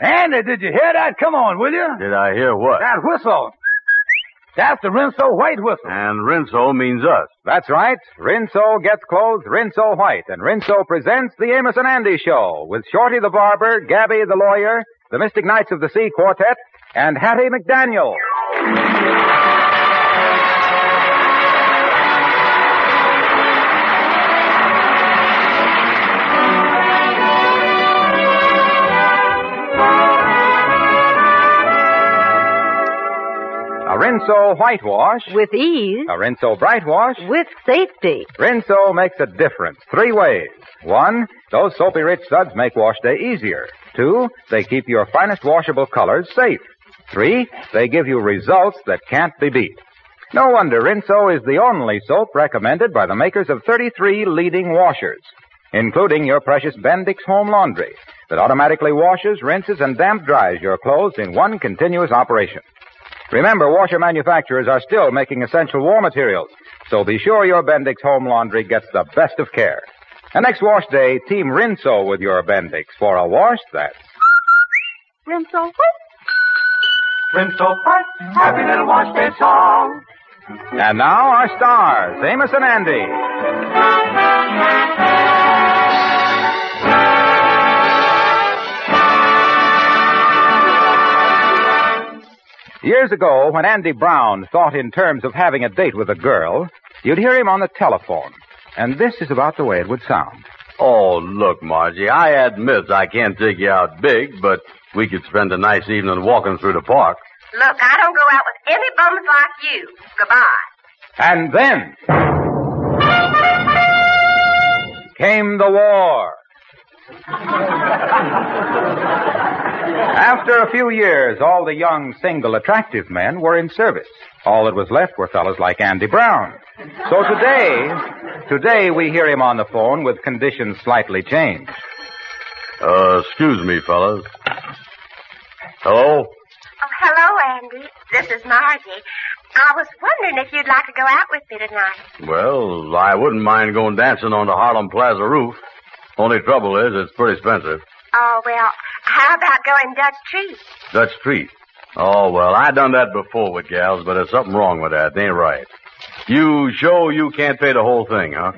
Andy, did you hear that? Come on, will you? Did I hear what? That whistle. That's the Rinso White whistle. And Rinso means us. That's right. Rinso gets clothes Rinso White, and Rinso presents the Amos and Andy Show with Shorty the Barber, Gabby the Lawyer, the Mystic Knights of the Sea Quartet, and Hattie McDaniel. A Rinso Whitewash. With ease. A Rinso Brightwash. With safety. Rinso makes a difference 3 ways. 1, those soapy rich suds make wash day easier. 2, they keep your finest washable colors safe. 3, they give you results that can't be beat. No wonder Rinso is the only soap recommended by the makers of 33 leading washers, including your precious Bendix Home Laundry that automatically washes, rinses, and damp dries your clothes in one continuous operation. Remember, washer manufacturers are still making essential war materials, so be sure your Bendix Home Laundry gets the best of care. And next wash day, team Rinso with your Bendix for a wash that's... Rinso White. Rinso White. Happy little wash day song. And now our stars, Amos and Andy. Years ago, when Andy Brown thought in terms of having a date with a girl, you'd hear him on the telephone. And this is about the way it would sound. Oh, look, Margie, I admit I can't take you out big, but we could spend a nice evening walking through the park. Look, I don't go out with any bums like you. Goodbye. And then came the war. After a few years, all the young, single, attractive men were in service. All that was left were fellows like Andy Brown. So today we hear him on the phone with conditions slightly changed. Excuse me, fellas. Hello? Oh, hello, Andy. This is Margie. I was wondering if you'd like to go out with me tonight. Well, I wouldn't mind going dancing on the Harlem Plaza roof. Only trouble is, it's pretty expensive. Oh, well, how about going Dutch Treat? Dutch Treat? Oh, well, I done that before with gals, but there's something wrong with that. It ain't right. You show you can't pay the whole thing, huh?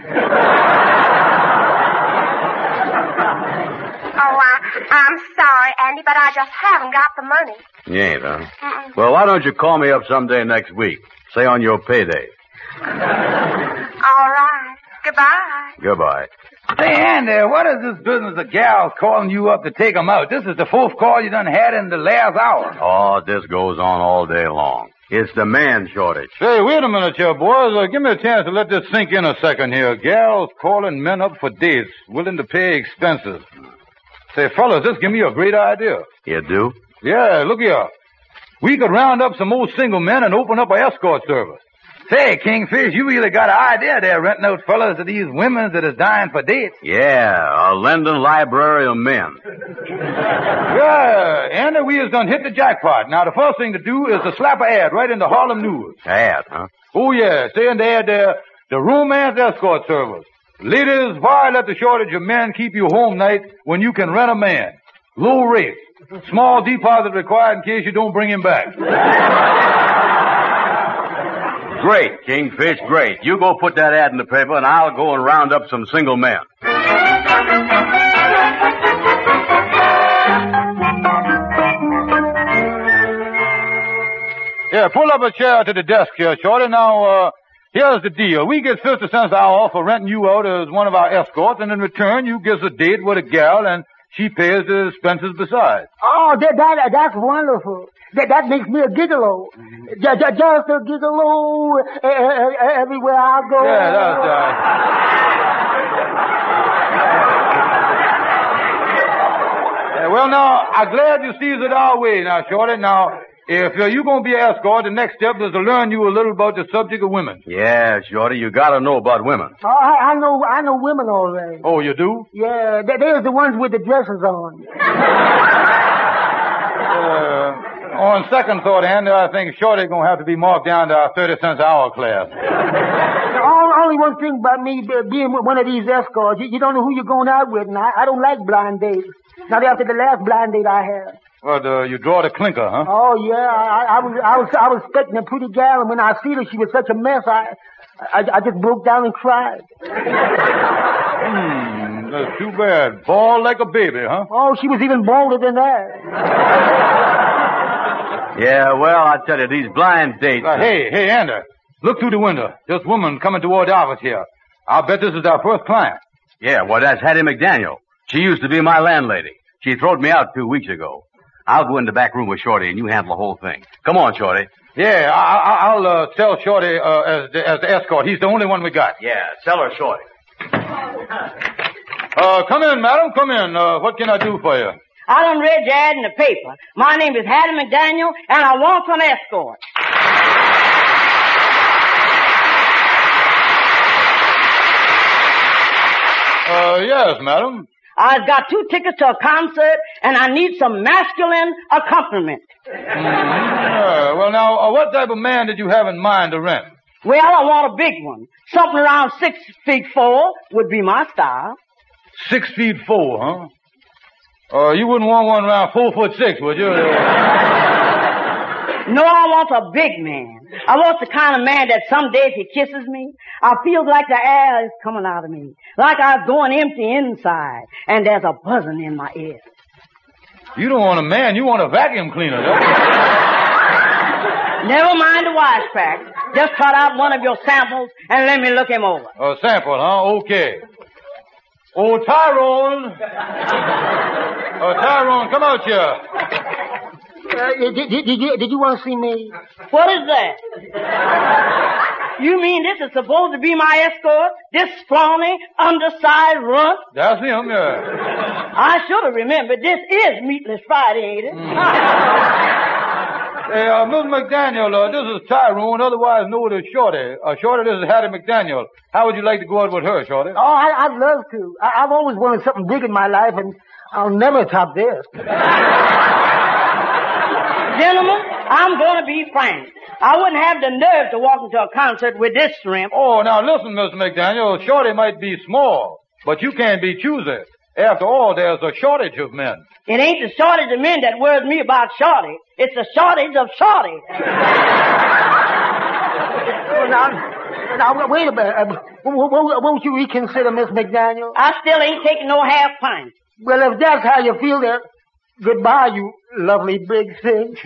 Oh, I'm sorry, Andy, but I just haven't got the money. You ain't, huh? Mm-mm. Well, why don't you call me up someday next week? Say on your payday. All right. Goodbye. Goodbye. Say, Andy, what is this business of gals calling you up to take 'em out? This is the 4th call you done had in the last hour. Oh, this goes on all day long. It's the man shortage. Say, wait a minute here, boys. Give me a chance to let this sink in a second here. Gals calling men up for dates, willing to pay expenses. Say, fellas, this give me a great idea. You do? Yeah, look here. We could round up some old single men and open up an escort service. Say, Kingfish, you really got an idea there renting out fellas to these women that is dying for dates. Yeah, a London library of men. Yeah, Andy, we has done hit the jackpot. Now, the first thing to do is to slap an ad right in the Harlem News. Ad, huh? Oh, yeah. Say in the ad there, the romance escort service. Ladies, why let the shortage of men keep you home night when you can rent a man? Low rate. Small deposit required in case you don't bring him back. Great, Kingfish, great. You go put that ad in the paper, and I'll go and round up some single men. Yeah, pull up a chair to the desk here, Shorty. Now, here's the deal. We get 50 cents an hour for renting you out as one of our escorts, and in return, you give us a date with a gal, and she pays the expenses besides. Oh, that's wonderful. That makes me a gigolo. Just a gigolo everywhere I go. Yeah, that's right. Yeah, well, now, I'm glad you sees it our way now, Shorty. Now, if you're going to be an escort, the next step is to learn you a little about the subject of women. Yeah, Shorty, you got to know about women. Oh, I know women already. Oh, you do? Yeah, they're the ones with the dresses on. On second thought, Andy, I think Shorty's going to have to be marked down to our 30 cents an hour class. Only one thing about me being one of these escorts, you don't know who you're going out with, and I don't like blind dates. Not after the last blind date I had. Well, you draw the clinker, huh? Oh, yeah. I was expecting a pretty gal, and when I see her, she was such a mess, I just broke down and cried. That's too bad. Bald like a baby, huh? Oh, she was even bolder than that. Yeah, well, I tell you, these blind dates... Hey, Andy. Look through the window. This woman coming toward the office here. I'll bet this is our first client. Yeah, well, that's Hattie McDaniel. She used to be my landlady. She throwed me out 2 weeks ago. I'll go in the back room with Shorty, and you handle the whole thing. Come on, Shorty. Yeah, I'll sell Shorty as the escort. He's the only one we got. Yeah, sell her Shorty. Come in, madam. Come in. What can I do for you? I done read your ad in the paper. My name is Hattie McDaniel, and I want some escort. Yes, madam. I've got 2 tickets to a concert, and I need some masculine accompaniment. Well, now, what type of man did you have in mind to rent? Well, I want a big one. Something around 6'4" would be my style. 6'4", huh? You wouldn't want one around 4'6", would you? No, I want a big man. I want the kind of man that someday if he kisses me, I feel like the air is coming out of me. Like I was going empty inside, and there's a buzzing in my ear. You don't want a man, you want a vacuum cleaner. Never mind the wisecrack. Just cut out one of your samples and let me look him over. A sample, huh? Okay. Oh, Tyrone. Tyrone, come out here. Did you want to see me? What is that? You mean this is supposed to be my escort? This scrawny, undersized runt? That's him, yeah. I should have remembered. This is Meatless Friday, ain't it? Hey, Miss McDaniel, this is Tyrone, otherwise known as Shorty. Shorty, this is Hattie McDaniel. How would you like to go out with her, Shorty? Oh, I'd love to. I've always wanted something big in my life, and I'll never top this. Gentlemen, I'm going to be frank. I wouldn't have the nerve to walk into a concert with this shrimp. Oh, now listen, Mr. McDaniel. Shorty might be small, but you can't be choosy. After all, there's a shortage of men. It ain't the shortage of men that worries me about Shorty. It's the shortage of Shorty. Now, wait a minute. Won't you reconsider, Miss McDaniel? I still ain't taking no half pint. Well, if that's how you feel, then goodbye, you lovely big thing.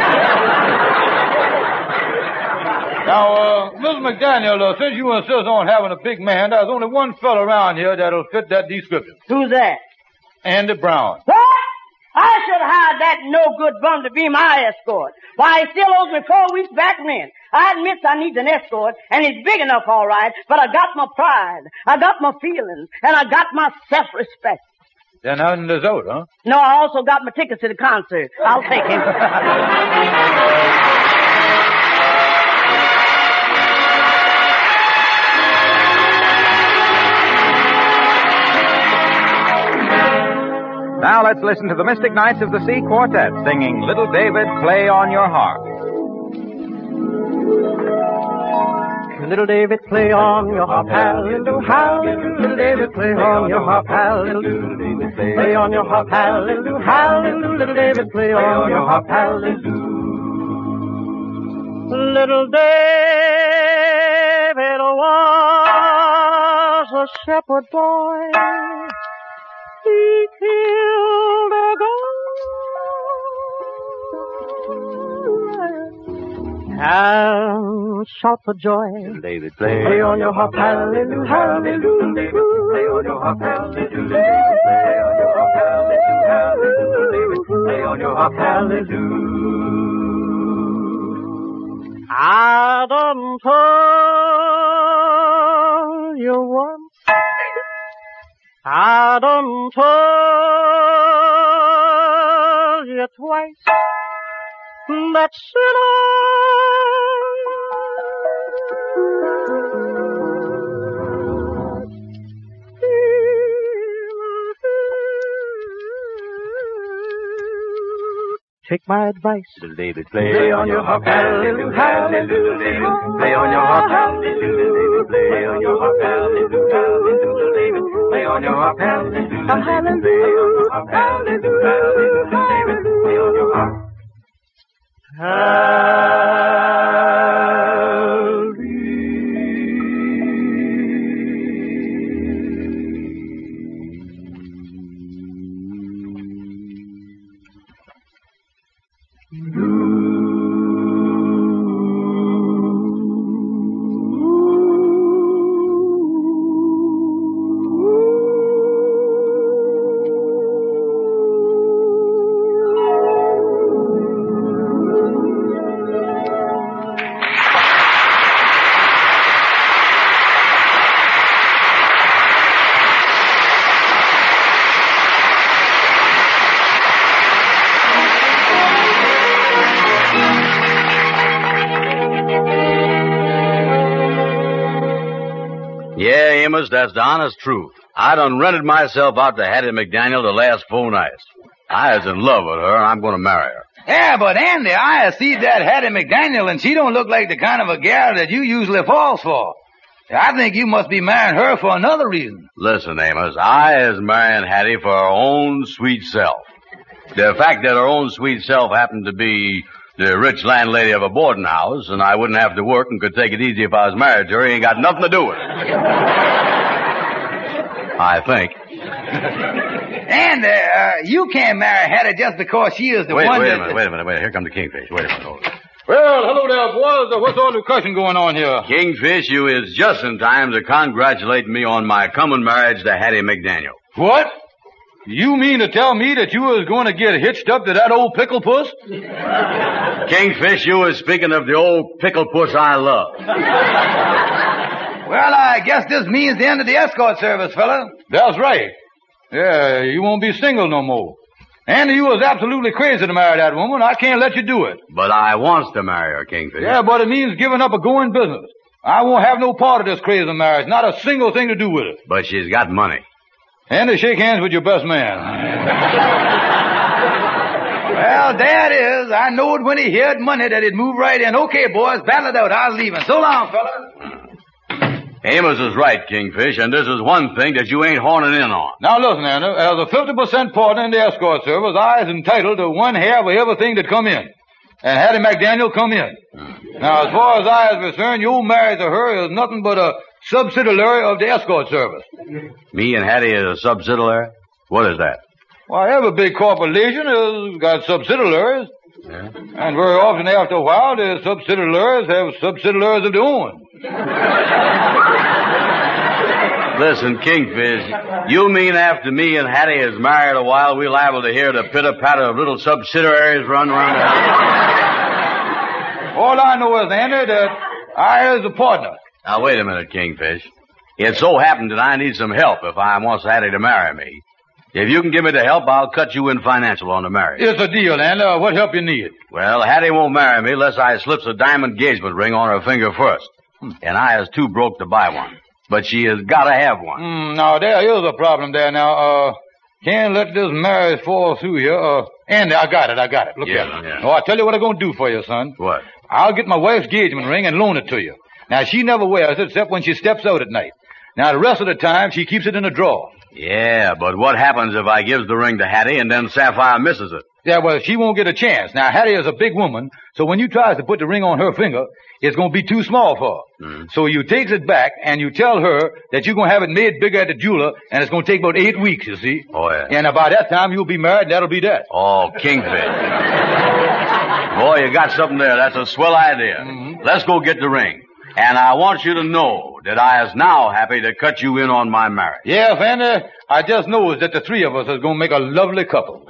Now, Miss McDaniel, since you insist on having a big man, there's only one fella around here that'll fit that description. Who's that? Andy Brown. What? I should have hired that no-good bum to be my escort. Why, he still owes me 4 weeks back rent. I admit I need an escort, and he's big enough, all right, but I got my pride, I got my feelings, and I got my self-respect. Then how's this out, huh? No, I also got my tickets to the concert. I'll take him. Now let's listen to the Mystic Knights of the Sea Quartet singing Little David, Play on Your Harp. Little David, play on your harp, hallelujah, hallelujah. Little David, play on your harp, hallelujah. Play on your harp, hallelujah, hallelujah. Little David, play on your harp, hallelujah. Little David was a shepherd boy. He killed a goat and shout for joy. David, play on your harp, hallelujah, hallelujah. Play on your harp, hallelujah. Play on your harp, hallelujah. Play on your harp, hallelujah. I done told you once. I done told you twice that take my advice. Little David, play on your harp, hallelujah, hallelujah. Play on your harp, hallelujah. Play on your harp, hallelujah, hallelujah. David, play on your harp, hallelujah. Play on your harp, hallelujah, hallelujah. David, play on your Yeah, Amos, that's the honest truth. I done rented myself out to Hattie McDaniel the last 4 nights. I was in love with her, and I'm going to marry her. Yeah, but Andy, I see that Hattie McDaniel, and she don't look like the kind of a gal that you usually falls for. I think you must be marrying her for another reason. Listen, Amos, I is marrying Hattie for her own sweet self. The fact that her own sweet self happened to be the rich landlady of a boarding house, and I wouldn't have to work and could take it easy if I was married to her, ain't got nothing to do with it. I think. And, you can't marry Hattie just because she is the one Wait that... a minute. Here come the Kingfish. Wait a minute. Hold it. Well, hello there, boys. What's all the discussion going on here? Kingfish, you is just in time to congratulate me on my coming marriage to Hattie McDaniel. What? You mean to tell me that you was going to get hitched up to that old pickle puss? Kingfish, you was speaking of the old pickle puss I love. Well, I guess this means the end of the escort service, fella. That's right. Yeah, you won't be single no more. Andy, you was absolutely crazy to marry that woman. I can't let you do it. But I wants to marry her, Kingfish. Yeah, but it means giving up a going business. I won't have no part of this crazy marriage. Not a single thing to do with it. But she's got money. Andy, shake hands with your best man. Well, there it is. I knowed when he heard money that he'd move right in. Okay, boys, battle it out. I was leaving. So long, fella. Amos is right, Kingfish, and this is one thing that you ain't horning in on. Now listen, Andy, as a 50% partner in the escort service, I is entitled to 1/2 of everything that come in. And Hattie McDaniel come in. Now, as far as I is concerned, your marriage to her is nothing but a subsidiary of the escort service. Me and Hattie is a subsidiary? What is that? Well, every big corporation has got subsidiaries. Yeah. And very often after a while, the subsidiaries have subsidiaries of their own. Listen, Kingfish, you mean after me and Hattie is married a while, we're liable to hear the pitter-patter of little subsidiaries run around the house? All I know is, Andy, that I is a partner. Now, wait a minute, Kingfish. It so happened that I need some help if I wants Hattie to marry me. If you can give me the help, I'll cut you in financial on the marriage. It's a deal, Andy. What help you need? Well, Hattie won't marry me unless I slips a diamond engagement ring on her finger first. And I is too broke to buy one. But she has got to have one. Now, there is a problem there. Now, can't let this marriage fall through here. Andy, I got it. Look here. Yeah. Oh, I'll tell you what I'm going to do for you, son. What? I'll get my wife's engagement ring and loan it to you. Now, she never wears it except when she steps out at night. Now, the rest of the time, she keeps it in a drawer. Yeah, but what happens if I gives the ring to Hattie and then Sapphire misses it? Yeah, well, she won't get a chance. Now, Hattie is a big woman, so when you tries to put the ring on her finger, it's going to be too small for her. So you takes it back and you tell her that you're going to have it made bigger at the jeweler, and it's going to take about 8 weeks, you see. Oh, yeah. And by that time, you'll be married, and that'll be that. Oh, Kingfish. Boy, you got something there. That's a swell idea. Let's go get the ring. And I want you to know that I is now happy to cut you in on my marriage. Yeah, Andy, I just knows that the three of us is going to make a lovely couple.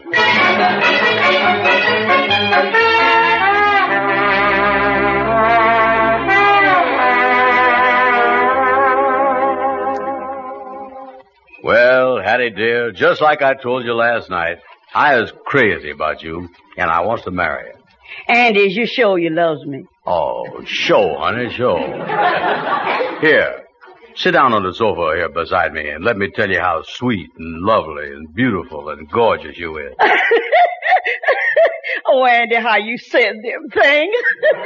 Well, Hattie, dear, just like I told you last night, I is crazy about you, and I wants to marry you. Andy, you sure you loves me? Oh, show, honey, show. Here, sit down on the sofa here beside me and let me tell you how sweet and lovely and beautiful and gorgeous you is. Oh, Andy, how you said them things.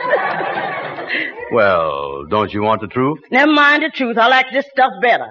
Well, don't you want the truth? Never mind the truth. I like this stuff better.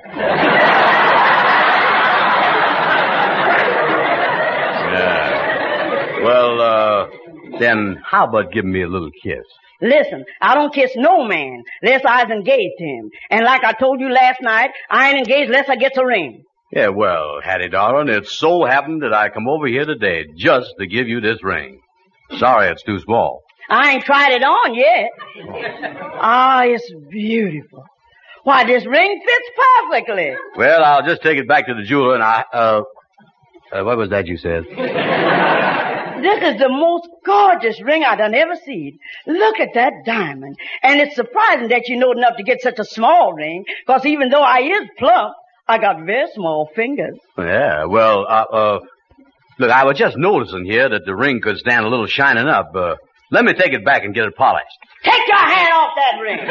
Yeah. Well, Then how about giving me a little kiss? Listen, I don't kiss no man unless I was engaged to him. And like I told you last night, I ain't engaged unless I get a ring. Yeah, well, Hattie, darling, it so happened that I come over here today just to give you this ring. Sorry it's too small. I ain't tried it on yet. Ah, it's beautiful. Why, this ring fits perfectly. Well, I'll just take it back to the jeweler and what was that you said? This is the most gorgeous ring I done ever seen. Look at that diamond. And it's surprising that you know enough to get such a small ring, because even though I is plump, I got very small fingers. Yeah, well, look, I was just noticing here that the ring could stand a little shining up. Let me take it back and get it polished. Take your hand off that ring.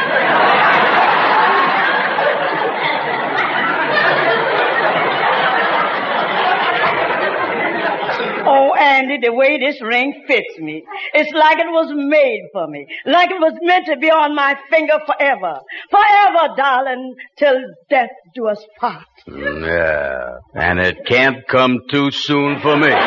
Oh, Andy, the way this ring fits me. It's like it was made for me. Like it was meant to be on my finger forever. Forever, darling, till death do us part. Yeah, and it can't come too soon for me.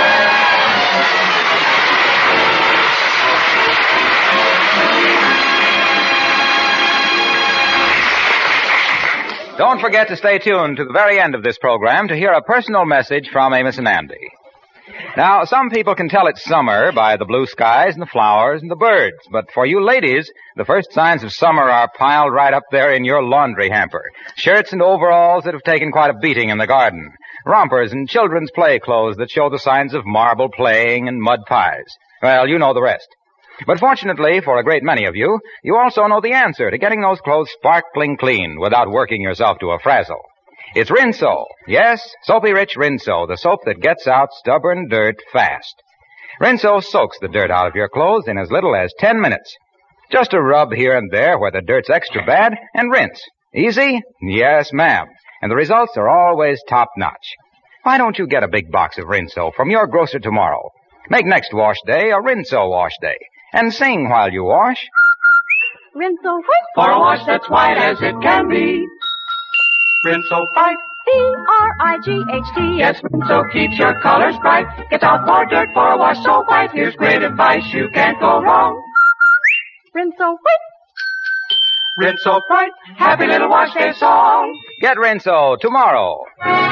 Don't forget to stay tuned to the very end of this program to hear a personal message from Amos and Andy. Now, some people can tell it's summer by the blue skies and the flowers and the birds. But for you ladies, the first signs of summer are piled right up there in your laundry hamper. Shirts and overalls that have taken quite a beating in the garden. Rompers and children's play clothes that show the signs of marble playing and mud pies. Well, you know the rest. But fortunately, for a great many of you, you also know the answer to getting those clothes sparkling clean without working yourself to a frazzle. It's Rinso. Yes, Soapy Rich Rinso, the soap that gets out stubborn dirt fast. Rinso soaks the dirt out of your clothes in as little as 10 minutes. Just a rub here and there where the dirt's extra bad and rinse. Easy? Yes, ma'am. And the results are always top-notch. Why don't you get a big box of Rinso from your grocer tomorrow? Make next wash day a Rinso wash day. And sing while you wash. Rinso white. For a wash that's white as it can be. Rinso Bright. B-R-I-G-H-T. Yes, Rinso keeps your colors bright. Gets out more dirt for a wash so white. Here's great advice, you can't go wrong. Rinso white. Rinso Bright. Happy little wash day song. Get Rinso tomorrow.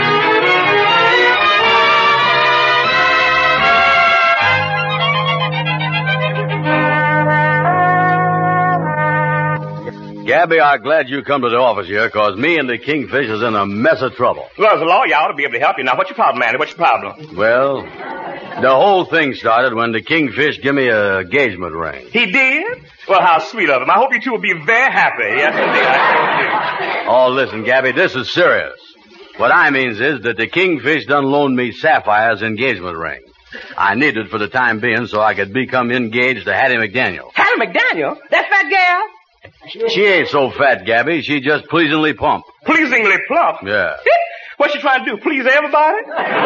Gabby, I'm glad you come to the office here, because me and the Kingfish is in a mess of trouble. Well, as a lawyer, I ought to be able to help you. Now, what's your problem, Andy? What's your problem? Well, the whole thing started when the Kingfish gave me a engagement ring. He did? Well, how sweet of him. I hope you two will be very happy. Yes, indeed. I do. Oh, listen, Gabby, this is serious. What I means is that the Kingfish done loaned me Sapphire's engagement ring. I need it for the time being so I could become engaged to Hattie McDaniel. Hattie McDaniel? That fat gal? She ain't so fat, Gabby. She just pleasingly plump. Pleasingly plump? Yeah. What's she trying to do, please everybody?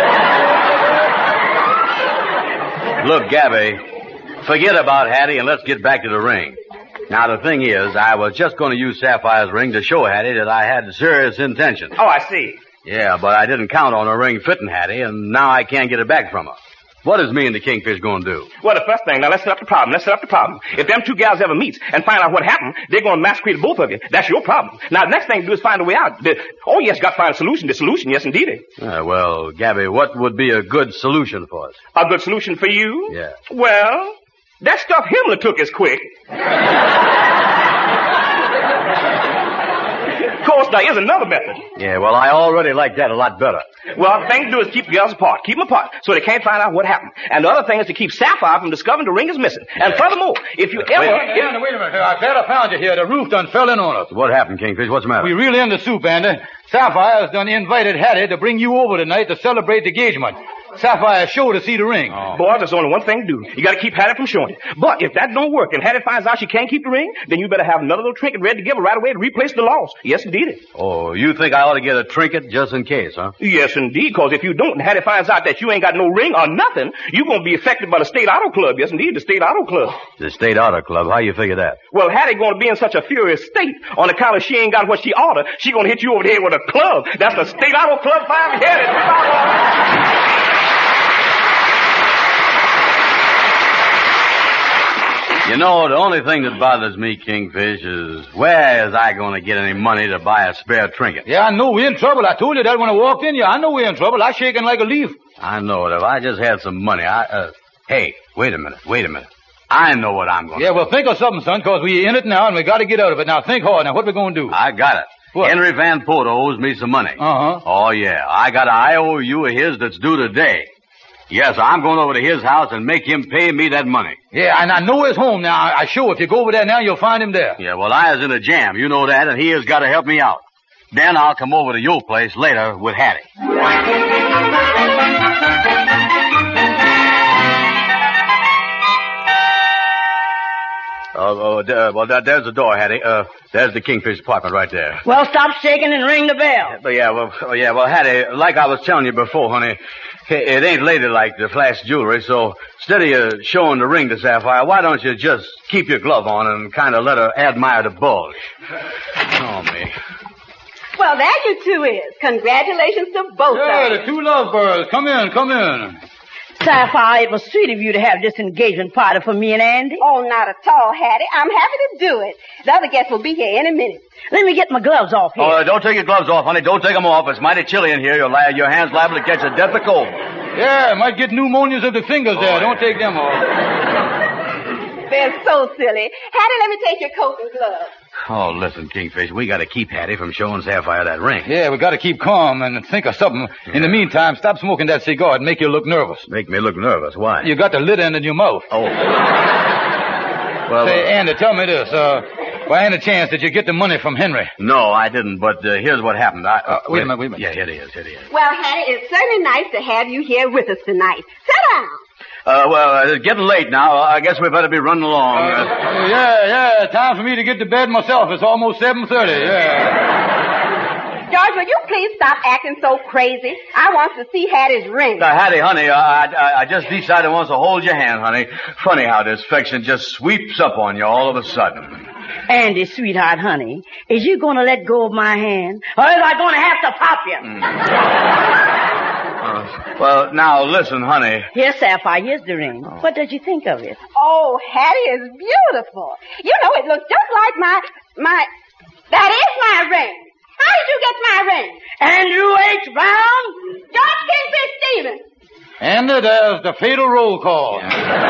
Look, Gabby, forget about Hattie and let's get back to the ring. Now, the thing is, I was just going to use Sapphire's ring to show Hattie that I had serious intentions. Oh, I see. Yeah, but I didn't count on her ring fitting Hattie, and now I can't get it back from her. What is me and the Kingfish going to do? Well, the first thing, now let's set up the problem. If them two gals ever meets and find out what happened, they're going to massacre both of you. That's your problem. Now, the next thing to do is find a way out. Oh, yes, got to find a solution. The solution, yes, indeed. Well, Gabby, what would be a good solution for us? A good solution for you? Yeah. Well, that stuff Himmler took is quick. Of course, there is another method. Yeah, well, I already like that a lot better. Well, the thing to do is keep the girls apart. Keep them apart so they can't find out what happened. And the other thing is to keep Sapphire from discovering the ring is missing. And furthermore, if you ever... Wait a minute. I'm glad I found you here. The roof done fell in on us. What happened, Kingfish? What's the matter? We really in the soup, Andy. Sapphire has done invited Hattie to bring you over tonight to celebrate the engagement. Sapphire showed to see the ring. Oh. Boy, there's only one thing to do. You got to keep Hattie from showing it. But if that don't work and Hattie finds out she can't keep the ring, then you better have another little trinket ready to give her right away to replace the loss. Yes, indeed. Oh, you think I ought to get a trinket just in case, huh? Yes, indeed, because if you don't and Hattie finds out that you ain't got no ring or nothing, you're going to be affected by the State Auto Club. Yes, indeed, the State Auto Club. The State Auto Club? How you figure that? Well, Hattie going to be in such a furious state on account of she ain't got what she oughta. She going to hit you over the head with a club. That's the State Auto Club 5-headed. You know, the only thing that bothers me, Kingfish, is where is I going to get any money to buy a spare trinket? Yeah, I know we're in trouble. I told you that when I walked in here. I know we're in trouble. I'm shaking like a leaf. I know it. If I just had some money, Hey, wait a minute. I know what I'm going to do. Yeah, well, think of something, son, because we're in it now and we got to get out of it. Now, think hard. Now, what we going to do? I got it. What? Henry Van Porter owes me some money. Uh-huh. Oh, yeah. I got an IOU of his that's due today. Yes, I'm going over to his house and make him pay me that money. Yeah, and I know his home now. I sure, if you go over there now, you'll find him there. Yeah, well, I was in a jam. You know that, and he has got to help me out. Then I'll come over to your place later with Hattie. There's the door, Hattie. There's the Kingfish apartment right there. Well, stop shaking and ring the bell. Well, Hattie, like I was telling you before, honey, it ain't ladylike to flash jewelry, so instead of you showing the ring to Sapphire, why don't you just keep your glove on and kind of let her admire the bulge? Oh, me. Well, there you two is. Congratulations to both of you. Yeah, the two lovebirds. Come in. Sapphire, it was sweet of you to have this engagement party for me and Andy. Oh, not at all, Hattie. I'm happy to do it. The other guests will be here any minute. Let me get my gloves off here. Oh, don't take your gloves off, honey. Don't take them off. It's mighty chilly in here. Your hand's liable to catch a deathly cold. Yeah, might get pneumonias of the fingers there. Don't take them off. They're so silly. Hattie, let me take your coat and gloves. Oh, listen, Kingfish, we got to keep Hattie from showing Sapphire that ring. Yeah, we got to keep calm and think of something. Yeah. In the meantime, stop smoking that cigar. It'll make you look nervous. Make me look nervous? Why? You got the lid end in your mouth. Oh. Say, Andy, tell me this. By any chance, did you get the money from Henry? No, I didn't, but here's what happened. Wait a minute. Yeah, here it is. Well, Hattie, it's certainly nice to have you here with us tonight. Sit down. It's getting late now. I guess we better be running along. Yeah. Time for me to get to bed myself. It's almost 7:30. Yeah. George, will you please stop acting so crazy? I want to see Hattie's ring. Hattie, honey, I just decided I want to hold your hand, honey. Funny how this affection just sweeps up on you all of a sudden. Andy, sweetheart, honey, is you going to let go of my hand, or is I going to have to pop you? Well, now, listen, honey. Here, Sapphire, here's the ring. What did you think of it? Oh, Hattie is beautiful. You know, it looks just like my... That is my ring. How did you get my ring? Andrew H. Brown? George Kingfish Stevens. And there's the fatal roll call.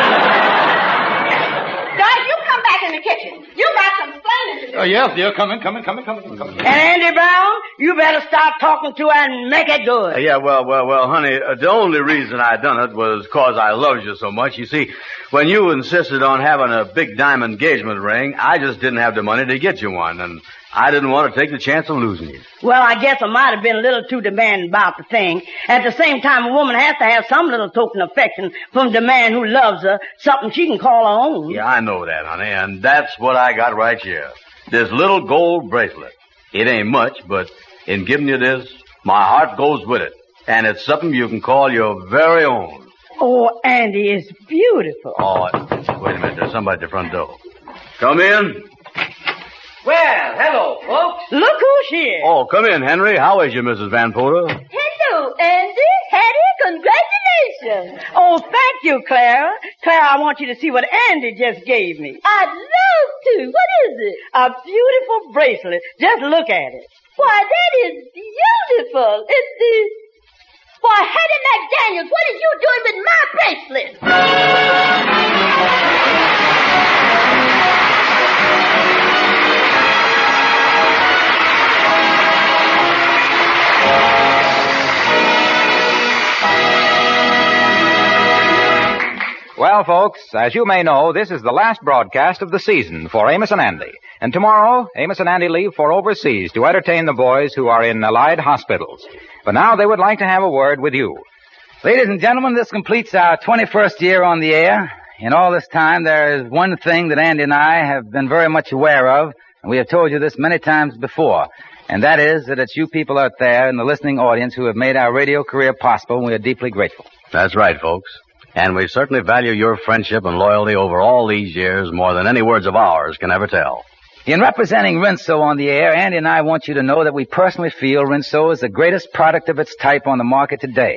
George, you come back in the kitchen. You got some explaining to do. Yes, dear. Come in. And Andy Brown, you better start talking to her and make it good. Well, honey, the only reason I done it was 'cause I loved you so much. You see, when you insisted on having a big diamond engagement ring, I just didn't have the money to get you one, and I didn't want to take the chance of losing you. Well, I guess I might have been a little too demanding about the thing. At the same time, a woman has to have some little token of affection from the man who loves her, something she can call her own. Yeah, I know that, honey, and that's what I got right here. This little gold bracelet. It ain't much, but in giving you this, my heart goes with it. And it's something you can call your very own. Oh, Andy, it's beautiful. Oh, wait a minute. There's somebody at the front door. Come in. Well, hello, folks. Look who's here. Oh, come in, Henry. How is you, Mrs. Van Porter? Hello, Andy. Hattie, congratulations. Oh, thank you, Clara. Clara, I want you to see what Andy just gave me. I'd love to. What is it? A beautiful bracelet. Just look at it. Why, that is beautiful. It's the... Why, Hattie McDaniels, what are you doing with my bracelet? Well, folks, as you may know, this is the last broadcast of the season for Amos and Andy. And tomorrow, Amos and Andy leave for overseas to entertain the boys who are in Allied hospitals. But now they would like to have a word with you. Ladies and gentlemen, this completes our 21st year on the air. In all this time, there is one thing that Andy and I have been very much aware of, and we have told you this many times before, and that is that it's you people out there in the listening audience who have made our radio career possible, and we are deeply grateful. That's right, folks. And we certainly value your friendship and loyalty over all these years more than any words of ours can ever tell. In representing Rinso on the air, Andy and I want you to know that we personally feel Rinso is the greatest product of its type on the market today.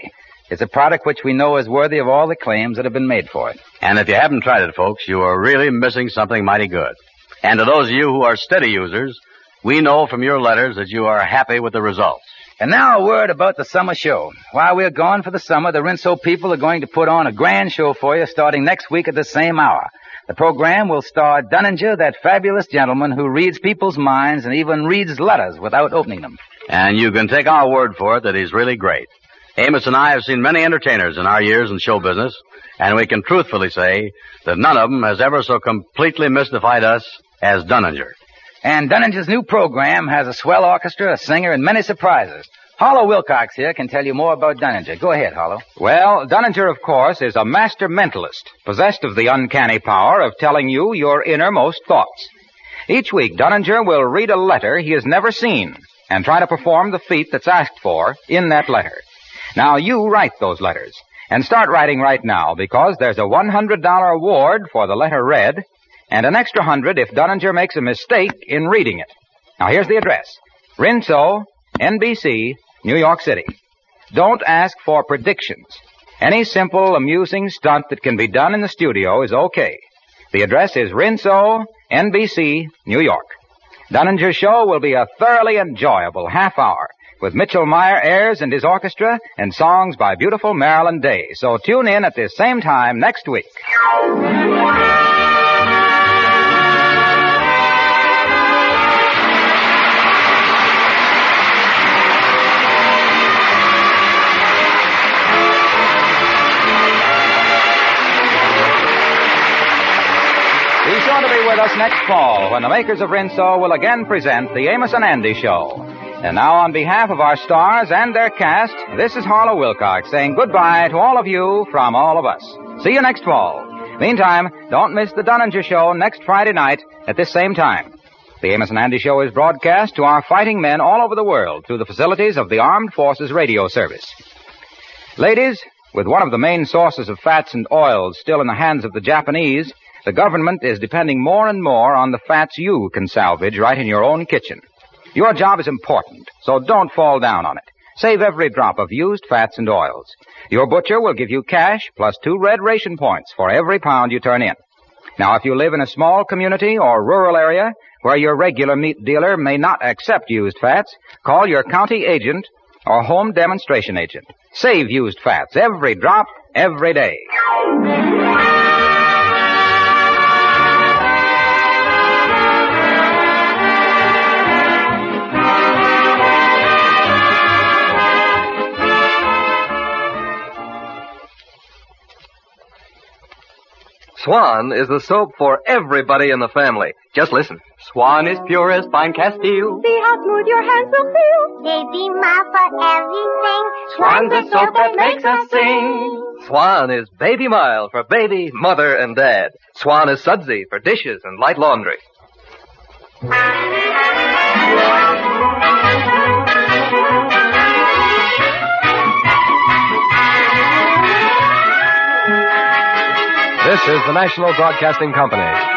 It's a product which we know is worthy of all the claims that have been made for it. And if you haven't tried it, folks, you are really missing something mighty good. And to those of you who are steady users, we know from your letters that you are happy with the results. And now a word about the summer show. While we're gone for the summer, the Rinso people are going to put on a grand show for you starting next week at the same hour. The program will star Dunninger, that fabulous gentleman who reads people's minds and even reads letters without opening them. And you can take our word for it that he's really great. Amos and I have seen many entertainers in our years in show business, and we can truthfully say that none of them has ever so completely mystified us as Dunninger. And Dunninger's new program has a swell orchestra, a singer, and many surprises. Harlow Wilcox here can tell you more about Dunninger. Go ahead, Harlow. Well, Dunninger, of course, is a master mentalist, possessed of the uncanny power of telling you your innermost thoughts. Each week, Dunninger will read a letter he has never seen and try to perform the feat that's asked for in that letter. Now, you write those letters, and start writing right now, because there's a $100 award for the letter read, and an extra $100 if Dunninger makes a mistake in reading it. Now, here's the address. Rinso, NBC, New York City. Don't ask for predictions. Any simple, amusing stunt that can be done in the studio is okay. The address is Rinso, NBC, New York. Dunninger's show will be a thoroughly enjoyable half hour with Mitchell Meyer airs and his orchestra and songs by beautiful Marilyn Day. So tune in at this same time next week. Be sure to be with us next fall when the makers of Rinso will again present the Amos and Andy Show. And now, on behalf of our stars and their cast, this is Harlow Wilcox saying goodbye to all of you from all of us. See you next fall. Meantime, don't miss the Dunninger Show next Friday night at this same time. The Amos and Andy Show is broadcast to our fighting men all over the world through the facilities of the Armed Forces Radio Service. Ladies, with one of the main sources of fats and oils still in the hands of the Japanese, the government is depending more and more on the fats you can salvage right in your own kitchen. Your job is important, so don't fall down on it. Save every drop of used fats and oils. Your butcher will give you cash plus 2 red ration points for every pound you turn in. Now, if you live in a small community or rural area where your regular meat dealer may not accept used fats, call your county agent or home demonstration agent. Save used fats, every drop, every day. Swan is the soap for everybody in the family. Just listen. Swan is pure as fine Castile. See how smooth your hands will feel. Baby Mile for everything. Swan's the soap that makes us sing. Swan is Baby Mile for baby, mother, and dad. Swan is Sudsy for dishes and light laundry. This is the National Broadcasting Company.